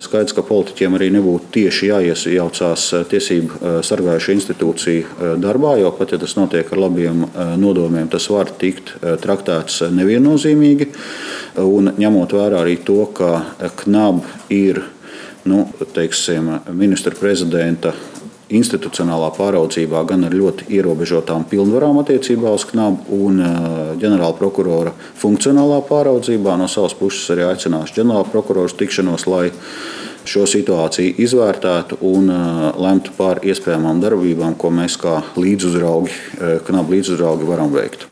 skaidrs, ka politiķiem arī nebūtu tieši jāiejaucās tiesību sargājušo institūciju darbā, jo pat ja tas notiek ar labiem nodomiem, tas var tikt traktēts neviennozīmīgi. Un ņemot vērā arī to, ka KNAB ir ministra prezidenta institucionālā pāraudzībā gan ar ļoti ierobežotām pilnvarām attiecībā uz KNAB un ģenerāla prokurora funkcionālā pāraudzībā. No savas puses arī aicināšu ģenerāla prokurora tikšanos, lai šo situāciju izvērtētu un lemtu par iespējamām darbībām, ko mēs kā līdzuzraugi, KNAB līdzuzraugi varam veikt.